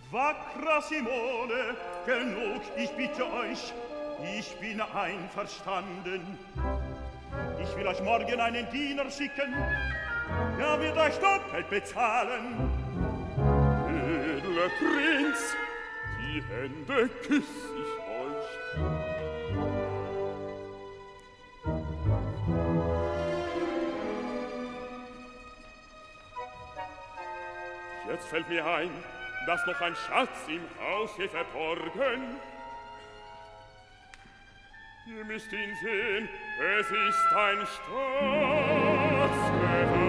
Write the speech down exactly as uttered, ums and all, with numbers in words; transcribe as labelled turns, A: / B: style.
A: Wackrer Simone, genug, ich bitte euch, ich bin einverstanden. Ich will euch morgen einen Diener schicken, er wird euch doppelt bezahlen.
B: Edler Prinz, die Hände küss ich euch. Jetzt fällt mir ein, dass noch ein Schatz im Haus hier verborgen. Ihr müsst ihn sehen, es ist ein Staatsgewand.